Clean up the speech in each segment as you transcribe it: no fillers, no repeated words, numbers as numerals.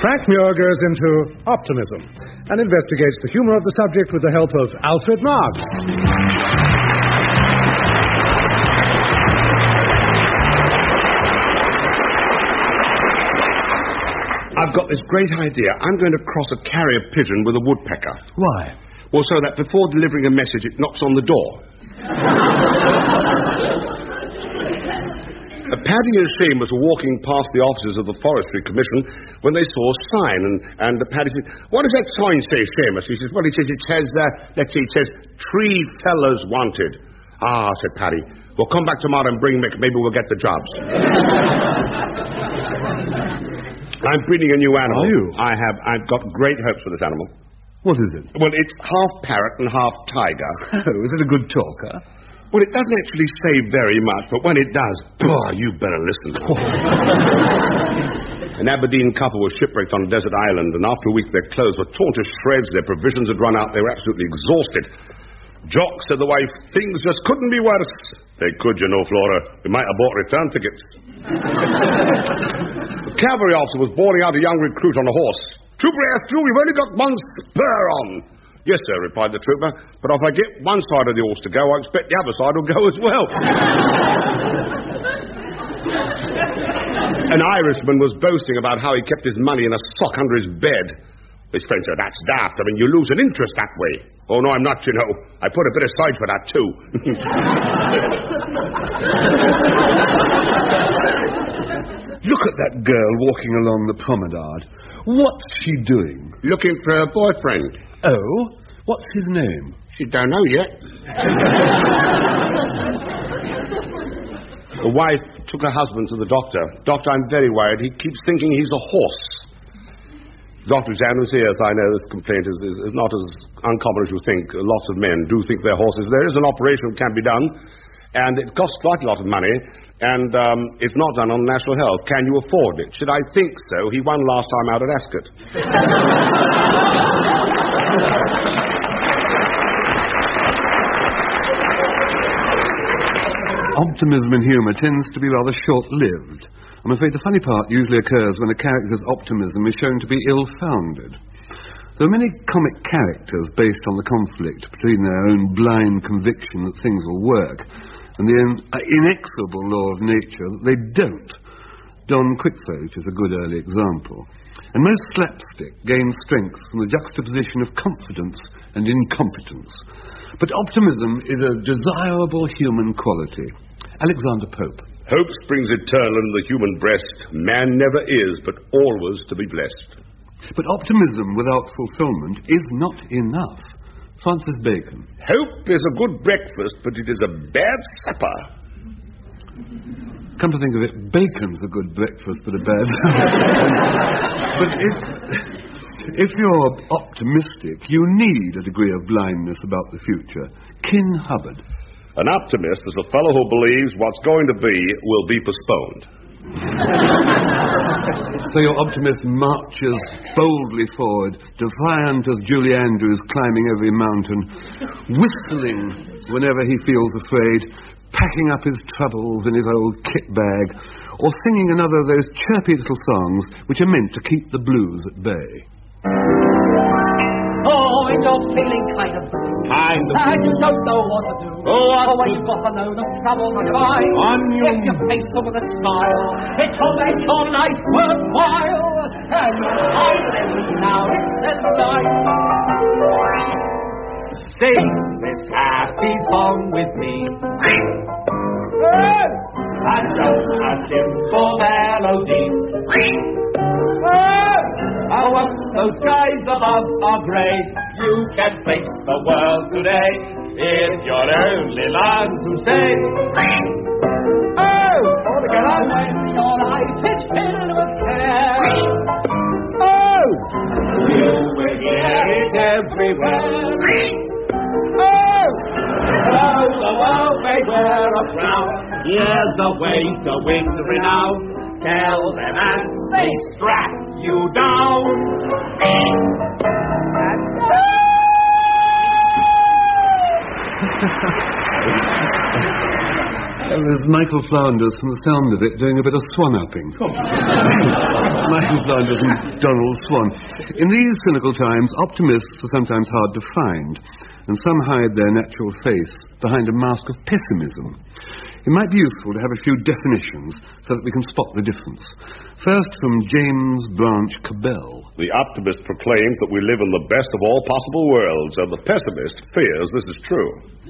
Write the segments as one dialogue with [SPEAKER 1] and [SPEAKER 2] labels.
[SPEAKER 1] Frank Muir goes into optimism and investigates the humor of the subject with the help of Alfred Marks.
[SPEAKER 2] I've got this great idea. I'm going to cross a carrier pigeon with a woodpecker.
[SPEAKER 1] Why?
[SPEAKER 2] Well, so that before delivering a message, it knocks on the door. Paddy and Seamus were walking past the offices of the Forestry Commission when they saw a sign, and Paddy said, "What does that sign say, Seamus?" He says, "Well, it says, let's see, it says, 'Tree fellas wanted.'" "Ah," said Paddy, "we'll come back tomorrow and bring Mick. Maybe we'll get the jobs." I'm breeding a new animal.
[SPEAKER 1] Are you?
[SPEAKER 2] I've got great hopes for this animal.
[SPEAKER 1] What is it?
[SPEAKER 2] Well, it's half parrot and half tiger.
[SPEAKER 1] Oh, is it a good talker?
[SPEAKER 2] Well, it doesn't actually say very much, but when it does, you better listen. An Aberdeen couple was shipwrecked on a desert island, and after a week their clothes were torn to shreds, their provisions had run out, they were absolutely exhausted. "Jock," said the wife, "things just couldn't be worse." "They could, you know, Flora. We might have bought return tickets." The cavalry officer was boarding out a young recruit on a horse. "Trooper asked you, we've only got one spur on." "Yes, sir," replied the trooper, "but if I get one side of the horse to go, I expect the other side will go as well." An Irishman was boasting about how he kept his money in a sock under his bed. His friend said, "That's daft. I mean, you lose an interest that way." "Oh, no, I'm not, you know. I put a bit aside for that, too."
[SPEAKER 1] Look at that girl walking along the promenade. What's she doing?
[SPEAKER 2] Looking for a boyfriend.
[SPEAKER 1] Oh? What's his name?
[SPEAKER 2] She don't know yet. The wife took her husband to the doctor. "Doctor, I'm very worried. He keeps thinking he's a horse." The doctor examined and said, "Yes, I know this complaint is not as uncommon as you think. Lots of men do think they're horses. There is an operation that can be done, and it costs quite a lot of money, and it's not done on national health. Can you afford it?" "Should I think so? He won last time out at Ascot."
[SPEAKER 1] Optimism in humour tends to be rather short-lived. I'm afraid the funny part usually occurs when a character's optimism is shown to be ill-founded. There are many comic characters based on the conflict between their own blind conviction that things will work and the inexorable law of nature that they don't. Don Quixote is a good early example. And most slapstick gains strength from the juxtaposition of confidence and incompetence. But optimism is a desirable human quality. Alexander Pope.
[SPEAKER 2] "Hope springs eternal in the human breast. Man never is, but always to be blessed."
[SPEAKER 1] But optimism without fulfillment is not enough. Francis Bacon.
[SPEAKER 2] "Hope is a good breakfast, but it is a bad supper."
[SPEAKER 1] Come to think of it, bacon's a good breakfast, but a bad supper. But if you're optimistic, you need a degree of blindness about the future. Kin Hubbard.
[SPEAKER 2] "An optimist is a fellow who believes what's going to be will be postponed."
[SPEAKER 1] So your optimist marches boldly forward, defiant as Julie Andrews climbing every mountain, whistling whenever he feels afraid, packing up his troubles in his old kit bag, or singing another of those chirpy little songs which are meant to keep the blues at bay.
[SPEAKER 3] Oh, and you're feeling kind of blue. And you don't know what to do. When you've got a load of troubles on your mind. If you face them with a smile, it will make your life worthwhile. And you'll find that every now and then life. Sing this happy song with me. And just a simple melody. Oh, once those skies above are grey, you can face the world today if you'll only learn to say, oh, to get on when your life is filled with care. Oh, you will hear it everywhere. Oh, the world may wear a frown. Here's a way to win renown. Tell them as they strap you down.
[SPEAKER 1] There's Michael Flanders, from the sound of it, doing a bit of swan-upping. Michael Flanders and Donald Swan. In these cynical times, optimists are sometimes hard to find, and some hide their natural face behind a mask of pessimism. It might be useful to have a few definitions so that we can spot the difference. First, from James Branch Cabell.
[SPEAKER 2] The optimist proclaims that we live in the best of all possible worlds, and the pessimist fears this is true.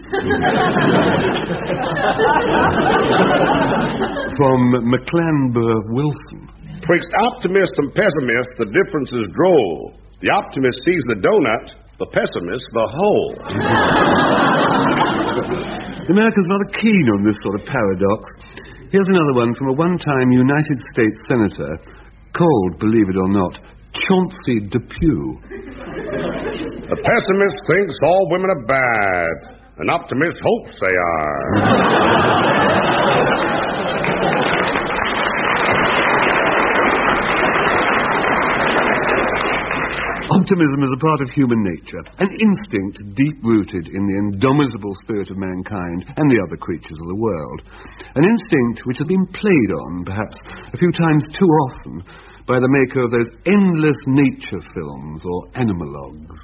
[SPEAKER 1] From McClanber Wilson.
[SPEAKER 2] Twixt optimist and pessimist, the difference is droll. The optimist sees the donut, the pessimist the hole.
[SPEAKER 1] America's rather keen on this sort of paradox. Here's another one from a one-time United States senator called, believe it or not, Chauncey Depew.
[SPEAKER 2] The pessimist thinks all women are bad. An optimist hopes they are.
[SPEAKER 1] Optimism is a part of human nature, an instinct deep-rooted in the indomitable spirit of mankind and the other creatures of the world. An instinct which has been played on, perhaps a few times too often, by the maker of those endless nature films or animalogues.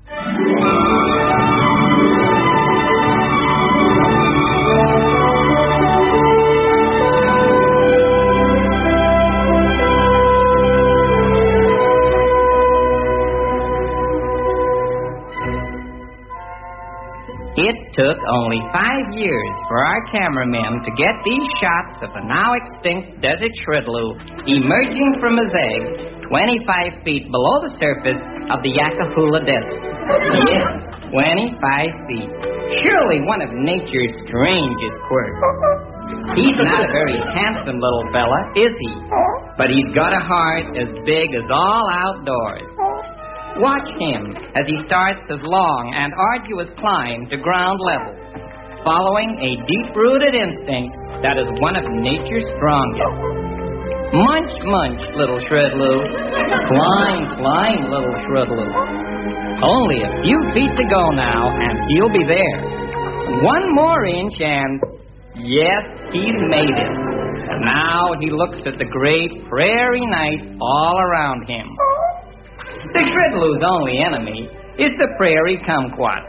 [SPEAKER 4] It took only 5 years for our cameramen to get these shots of a now extinct desert shreddaloo emerging from his egg 25 feet below the surface of the Yakahula Desert. Yes, 25 feet. Surely one of nature's strangest quirks. He's not a very handsome little fella, is he? But he's got a heart as big as all outdoors. Watch him as he starts his long and arduous climb to ground level, following a deep-rooted instinct that is one of nature's strongest. Munch, munch, little shreddaloo. Climb, climb, little shreddaloo. Only a few feet to go now, and he'll be there. One more inch, and yes, he's made it. Now he looks at the great prairie night all around him. The shreddaloo's only enemy is the prairie kumquat.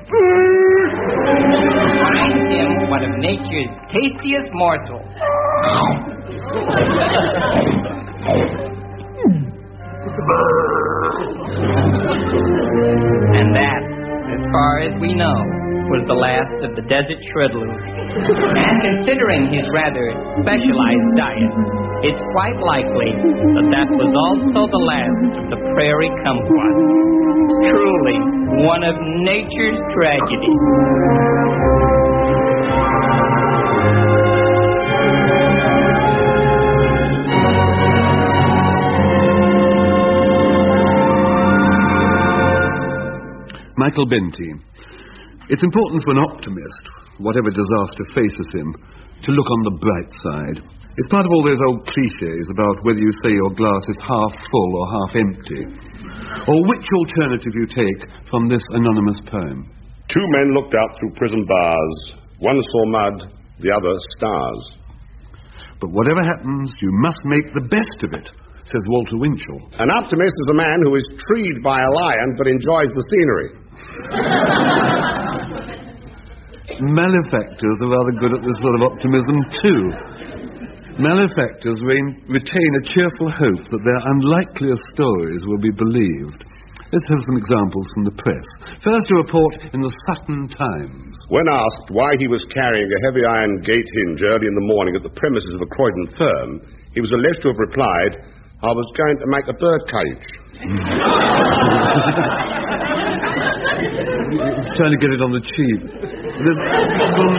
[SPEAKER 4] Finds him one of nature's tastiest morsels. And that, as far as we know, was the last of the desert shreddaloo. And considering his rather specialized diet, it's quite likely that that was also the last of the prairie kumquat. Truly, one of nature's tragedies.
[SPEAKER 1] Michael Benty. It's important for an optimist, whatever disaster faces him, to look on the bright side. It's part of all those old cliches about whether you say your glass is half full or half empty, or which alternative you take from this anonymous poem.
[SPEAKER 2] 2 men looked out through prison bars. One saw mud, the other stars.
[SPEAKER 1] But whatever happens, you must make the best of it, says Walter Winchell.
[SPEAKER 2] An optimist is a man who is treed by a lion but enjoys the scenery.
[SPEAKER 1] Malefactors are rather good at this sort of optimism, too. Malefactors retain a cheerful hope that their unlikeliest stories will be believed. Let's have some examples from the press. First, a report in the Sutton Times.
[SPEAKER 2] When asked why he was carrying a heavy iron gate hinge early in the morning at the premises of a Croydon firm, he was alleged to have replied, "I was going to make a bird cage."
[SPEAKER 1] Trying to get it on the cheap. There's some...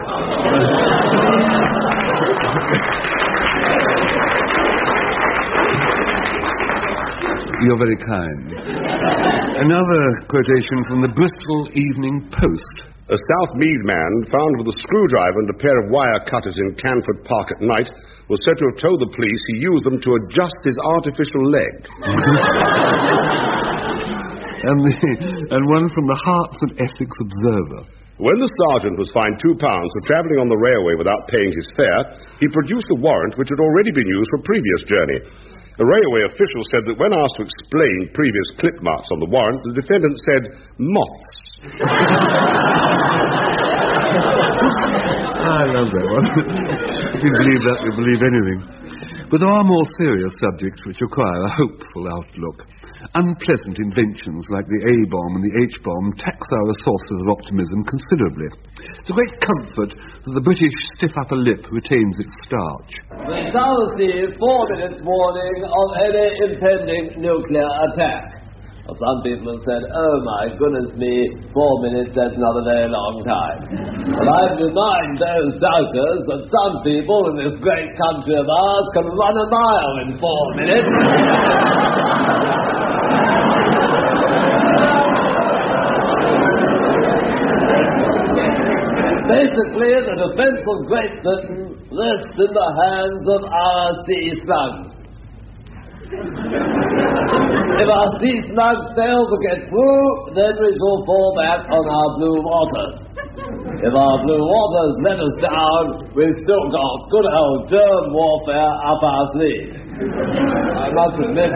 [SPEAKER 1] You're very kind. Another quotation from the Bristol Evening Post.
[SPEAKER 2] A South Mead man found with a screwdriver and a pair of wire cutters in Canford Park at night was said to have told the police he used them to adjust his artificial leg.
[SPEAKER 1] and one from the Hearts and Essex Observer.
[SPEAKER 2] When the sergeant was fined £2 for travelling on the railway without paying his fare, he produced a warrant which had already been used for a previous journey. The railway official said that when asked to explain previous clip marks on the warrant, the defendant said, moths.
[SPEAKER 1] I love that one. If you believe that, you believe anything. But there are more serious subjects which require a hopeful outlook. Unpleasant inventions like the A-bomb and the H-bomb tax our resources of optimism considerably. It's a great comfort that the British stiff upper lip retains its starch.
[SPEAKER 5] We now receive 4 minutes warning of any impending nuclear attack. Some people have said, oh my goodness me, 4 minutes, that's not a very long time. But I remind those doubters that some people in this great country of ours can run a mile in 4 minutes. Basically, the defense of Great Britain rests in the hands of our sea slugs. If our sea slugs fail to get through, then we shall fall back on our blue waters. If our blue waters let us down, we've still got good old germ warfare up our sleeve. I must admit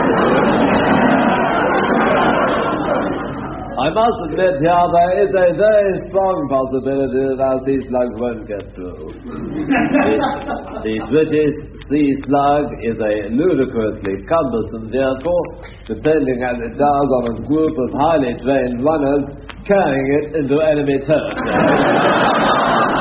[SPEAKER 5] here, there is a very strong possibility that our sea slugs won't get through. The British sea slug is a ludicrously cumbersome vehicle, depending as it does on a group of highly trained runners carrying it into enemy territory.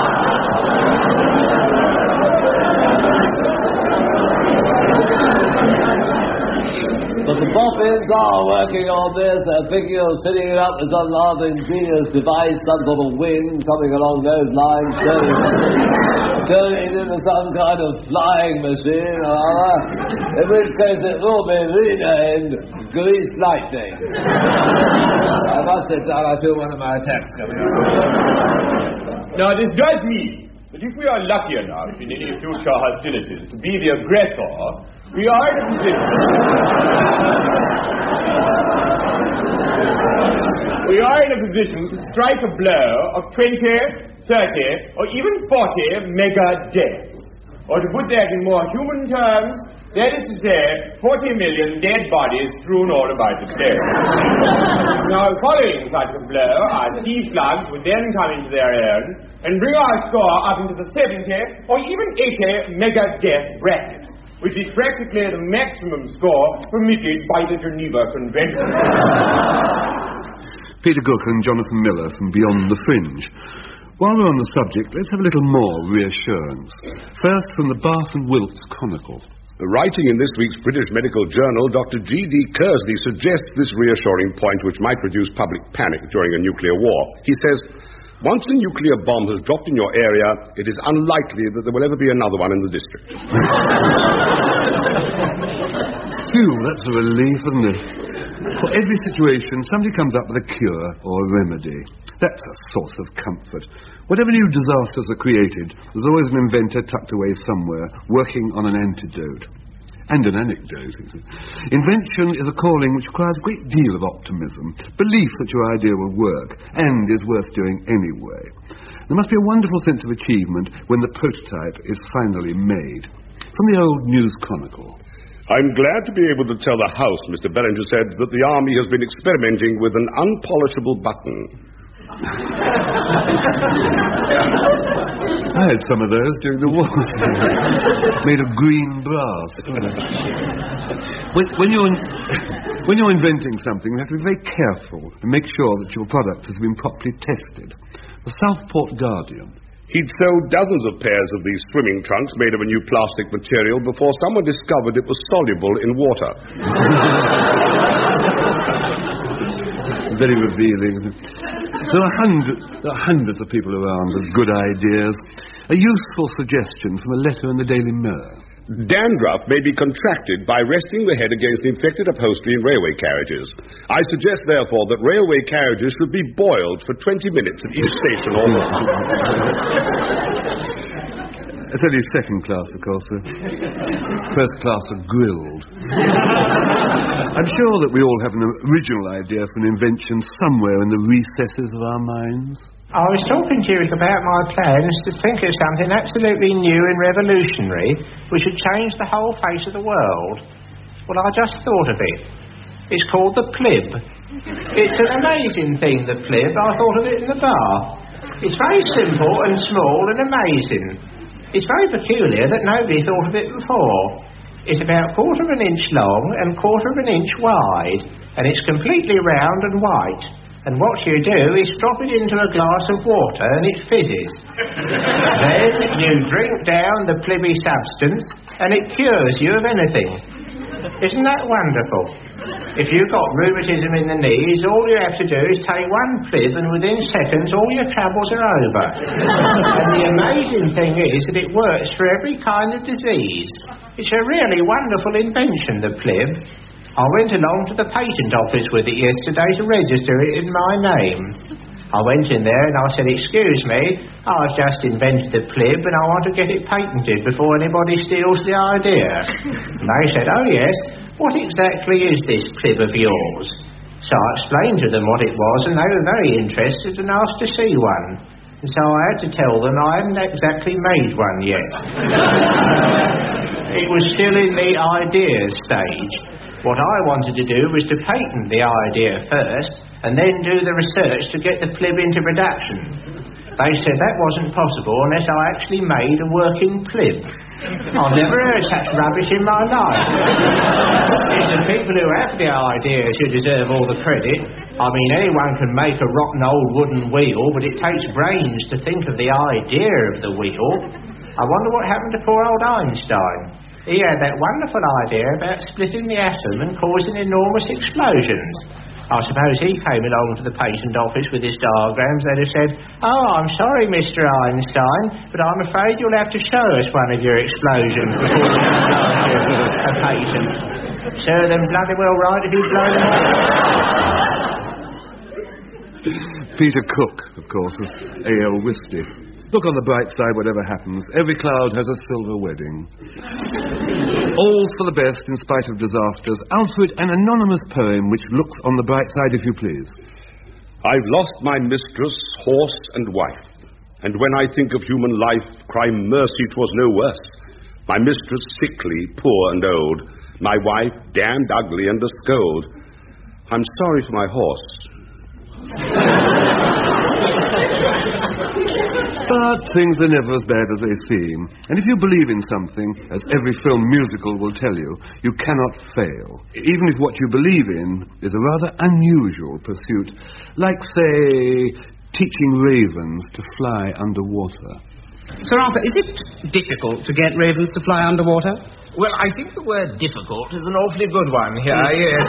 [SPEAKER 5] But the boffins are working on this. They're thinking of fitting it up with some rather ingenious device, some sort of wing coming along those lines, turning it into some kind of flying machine or other, in which case it will be renamed Grease Lightning. I must sit down, I feel one of my attacks coming up.
[SPEAKER 6] Now, this does mean that if we are lucky enough in any future hostilities to be the aggressor, we are in a position... we are in a position to strike a blow of 20, 30, or even 40 mega deaths. Or to put that in more human terms, that is to say, 40 million dead bodies strewn all about the place. Now, following such a blow, our sea slugs would then come into their own and bring our score up into the 70 or even 80 mega death bracket, which is practically the maximum score permitted by the Geneva Convention.
[SPEAKER 1] Peter Cook and Jonathan Miller from Beyond the Fringe. While we're on the subject, let's have a little more reassurance. First, from the Bath and Wilts Chronicle.
[SPEAKER 2] Writing in this week's British Medical Journal, Dr. G.D. Kersley suggests this reassuring point which might reduce public panic during a nuclear war. He says, once a nuclear bomb has dropped in your area, it is unlikely that there will ever be another one in the district.
[SPEAKER 1] Phew, that's a relief, isn't it? For every situation, somebody comes up with a cure or a remedy. That's a source of comfort. Whatever new disasters are created, there's always an inventor tucked away somewhere, working on an antidote. And an anecdote. Invention is a calling which requires a great deal of optimism, belief that your idea will work, and is worth doing anyway. There must be a wonderful sense of achievement when the prototype is finally made. From the old News Chronicle.
[SPEAKER 2] I'm glad to be able to tell the House, Mr. Bellinger said, that the Army has been experimenting with an unpolishable button.
[SPEAKER 1] I had some of those during the war. Made of green brass. When you're inventing something, you have to be very careful and make sure that your product has been properly tested. The Southport Guardian.
[SPEAKER 2] He'd sold dozens of pairs of these swimming trunks made of a new plastic material before someone discovered it was soluble in water.
[SPEAKER 1] Very revealing. There are hundreds of people around with good ideas. A useful suggestion from a letter in the Daily Mirror.
[SPEAKER 2] Dandruff may be contracted by resting the head against infected upholstery in railway carriages. I suggest, therefore, that railway carriages should be boiled for 20 minutes at each station or more.
[SPEAKER 1] It's only second class, of course. First class are grilled. I'm sure that we all have an original idea for an invention somewhere in the recesses of our minds.
[SPEAKER 7] I was talking to you about my plans to think of something absolutely new and revolutionary which would change the whole face of the world. Well, I just thought of it. It's called the plib. It's an amazing thing, the plib. I thought of it in the bar. It's very simple and small and amazing. It's very peculiar that nobody thought of it before. It's about 1/4 of an inch long and 1/4 of an inch wide, and it's completely round and white. And what you do is drop it into a glass of water and it fizzes. Then you drink down the plibby substance and it cures you of anything. Isn't that wonderful? If you've got rheumatism in the knees, all you have to do is take one plib and within seconds all your troubles are over. And the amazing thing is that it works for every kind of disease. It's a really wonderful invention, the plib. I went along to the patent office with it yesterday to register it in my name. I went in there and I said, "Excuse me, I've just invented the plib and I want to get it patented before anybody steals the idea." And they said, "Oh yes, what exactly is this plib of yours?" So I explained to them what it was and they were very interested and asked to see one. And so I had to tell them I hadn't exactly made one yet. It was still in the idea stage. What I wanted to do was to patent the idea first and then do the research to get the plib into production. They said that wasn't possible unless I actually made a working plib. I've never heard such rubbish in my life. It's the people who have the ideas who deserve all the credit. I mean, anyone can make a rotten old wooden wheel, but it takes brains to think of the idea of the wheel. I wonder what happened to poor old Einstein. He had that wonderful idea about splitting the atom and causing enormous explosions. I suppose he came along to the patent office with his diagrams. They'd have said, "Oh, I'm sorry, Mr. Einstein, but I'm afraid you'll have to show us one of your explosions before we can a patent." Serve them bloody well right if you blow them up.
[SPEAKER 1] Peter Cook, of course, is A.L. Whiskey. Look on the bright side, whatever happens. Every cloud has a silver wedding. All's for the best in spite of disasters. Alfred, an anonymous poem which looks on the bright side, if you please.
[SPEAKER 2] I've lost my mistress, horse and wife. And when I think of human life, cry mercy 'twas no worse. My mistress sickly, poor and old. My wife damned ugly and a scold. I'm sorry for my horse.
[SPEAKER 1] But things are never as bad as they seem. And if you believe in something, as every film musical will tell you, you cannot fail. Even if what you believe in is a rather unusual pursuit, like, say, teaching ravens to fly underwater.
[SPEAKER 8] Sir Arthur, is it difficult to get ravens to fly underwater?
[SPEAKER 7] Well, I think the word difficult is an awfully good one here, yes.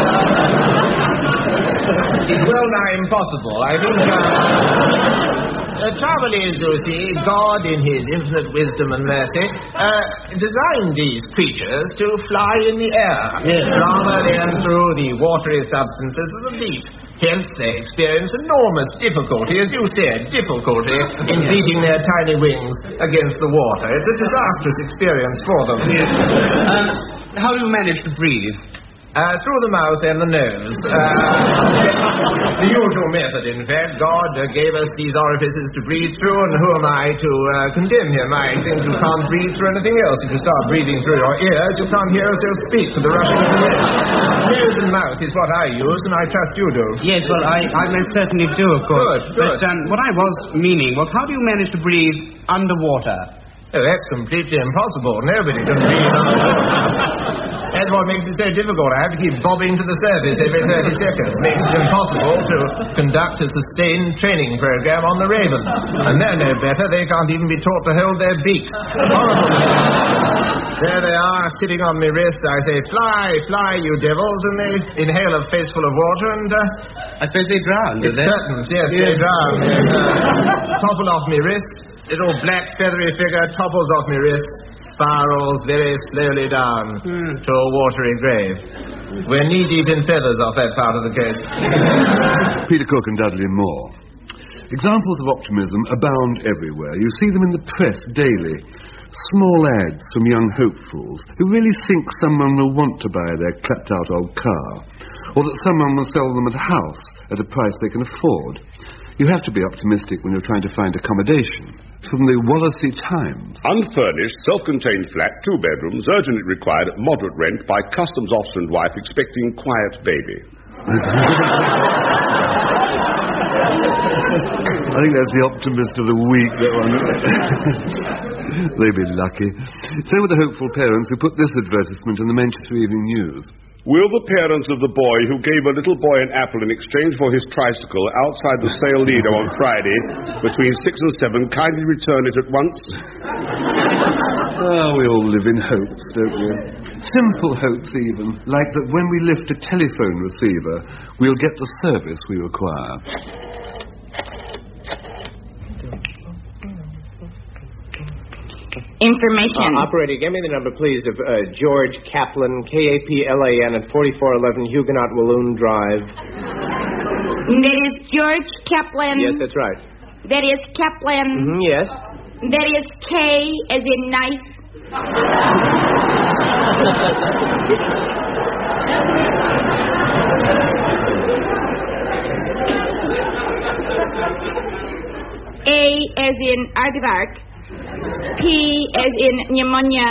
[SPEAKER 7] It's well nigh impossible. I think the trouble is, you see, God in his infinite wisdom and mercy designed these creatures to fly in the air, rather than through the watery substances of the deep. Hence, they experience enormous difficulty, as you said, difficulty in beating their tiny wings against the water. It's a disastrous experience for them.
[SPEAKER 8] How do you manage to breathe?
[SPEAKER 7] Through the mouth and the nose. The usual method, in fact. God gave us these orifices to breathe through, and who am I to condemn him? I think you can't breathe through anything else. If you start breathing through your ears, you can't hear us speak for the rushing of the wind. Nose and mouth is what I use, and I trust you do.
[SPEAKER 8] Yes, well, I most certainly do, of course.
[SPEAKER 7] Good.
[SPEAKER 8] But what I was meaning was, how do you manage to breathe underwater?
[SPEAKER 7] Oh, that's completely impossible. Nobody can breathe underwater. That's what makes it so difficult. I have to keep bobbing to the surface every 30 seconds. It makes it impossible to conduct a sustained training program on the ravens. And they're no better. They can't even be taught to hold their beaks. Horrible. There they are, sitting on my wrist. I say, "Fly, fly, you devils." And they inhale a faceful of water and...
[SPEAKER 8] I suppose they drown, do they?
[SPEAKER 7] Curtains, yes, they drown. Topple off my wrist. Little black feathery figure topples off my wrist, spirals very slowly down to a watery grave. We're knee-deep in feathers off that part of the coast.
[SPEAKER 1] Peter Cook and Dudley Moore. Examples of optimism abound everywhere. You see them in the press daily. Small ads from young hopefuls who really think someone will want to buy their clapped-out old car, or that someone will sell them a house at a price they can afford. You have to be optimistic when you're trying to find accommodation. From the Wallasey Times.
[SPEAKER 2] Unfurnished, self-contained flat, 2 bedrooms, urgently required at moderate rent by customs officer and wife expecting quiet baby.
[SPEAKER 1] I think that's the optimist of the week, that one. They'd be lucky. So were the hopeful parents who put this advertisement in the Manchester Evening News.
[SPEAKER 2] Will the parents of the boy who gave a little boy an apple in exchange for his tricycle outside the sale Lido on Friday between 6 and 7 kindly return it at once?
[SPEAKER 1] We all live in hopes, don't we? Simple hopes, even, like that when we lift a telephone receiver, we'll get the service we require.
[SPEAKER 9] Information.
[SPEAKER 10] Operator, give me the number, please, of George Kaplan, Kaplan, at 4411 Huguenot Walloon Drive.
[SPEAKER 9] That is George Kaplan.
[SPEAKER 10] Yes, that's right.
[SPEAKER 9] That is Kaplan.
[SPEAKER 10] Yes.
[SPEAKER 9] That is K as in knife. A as in aardvark. P as in pneumonia.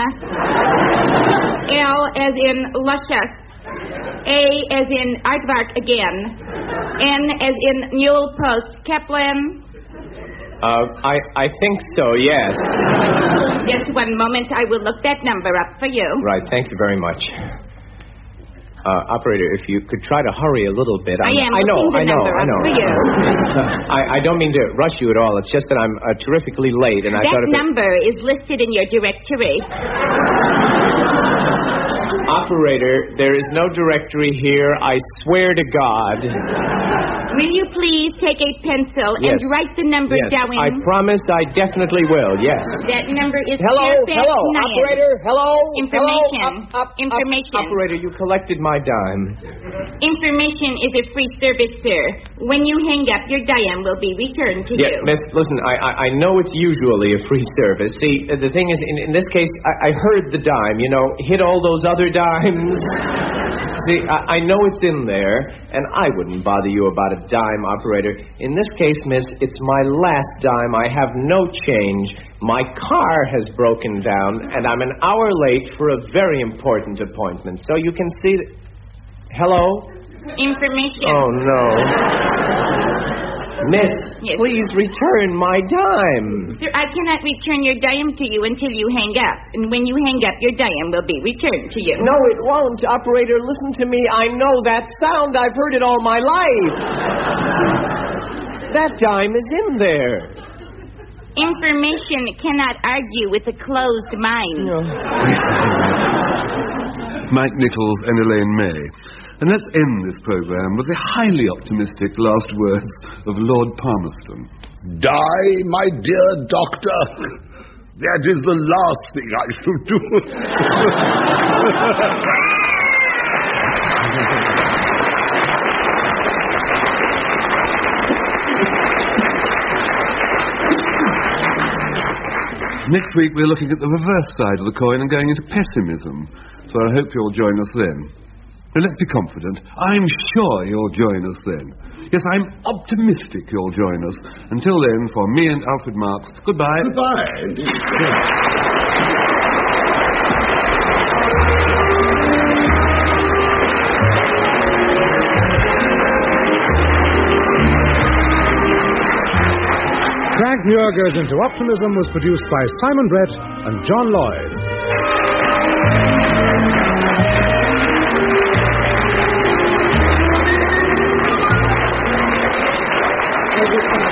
[SPEAKER 9] L as in luscious. A as in aardvark again. N as in mule post. Kaplan?
[SPEAKER 10] I think so, yes.
[SPEAKER 9] Just one moment. I will look that number up for you.
[SPEAKER 10] Right, thank you very much. Operator, if you could try to hurry a little bit.
[SPEAKER 9] I know. For you.
[SPEAKER 10] I don't mean to rush you at all. It's just that I'm terrifically late, and I thought
[SPEAKER 9] that number is listed in your directory.
[SPEAKER 10] Operator, there is no directory here. I swear to God.
[SPEAKER 9] Will you please take a pencil and write the number down?
[SPEAKER 10] I promise I definitely will, yes.
[SPEAKER 9] That number is
[SPEAKER 10] Hello, operator, hello.
[SPEAKER 9] Information.
[SPEAKER 10] Information. Operator, you collected my dime.
[SPEAKER 9] Information is a free service, sir. When you hang up, your dime will be returned to you.
[SPEAKER 10] Miss, listen, I know it's usually a free service. See, the thing is, in this case, I heard the dime, hit all those other dimes. See, I know it's in there, and I wouldn't bother you about a dime, operator. In this case, miss, it's my last dime. I have no change. My car has broken down, and I'm an hour late for a very important appointment. So you can see that... Hello?
[SPEAKER 9] Information.
[SPEAKER 10] Oh, no. Miss, please return my dime.
[SPEAKER 9] Sir, I cannot return your dime to you until you hang up. And when you hang up, your dime will be returned to you.
[SPEAKER 10] No, it won't. Operator, listen to me. I know that sound. I've heard it all my life. That dime is in there.
[SPEAKER 9] Information cannot argue with a closed mind.
[SPEAKER 10] No.
[SPEAKER 1] Mike Nichols and Elaine May. And let's end this program with the highly optimistic last words of Lord Palmerston.
[SPEAKER 2] Die, my dear doctor. That is the last thing I should do.
[SPEAKER 1] Next week we're looking at the reverse side of the coin and going into pessimism. So I hope you'll join us then. But let's be confident. I'm sure you'll join us then. Yes, I'm optimistic you'll join us. Until then, for me and Alfred Marks, goodbye.
[SPEAKER 2] Goodbye.
[SPEAKER 11] Frank Muir Goes Into Optimism was produced by Simon Brett and John Lloyd.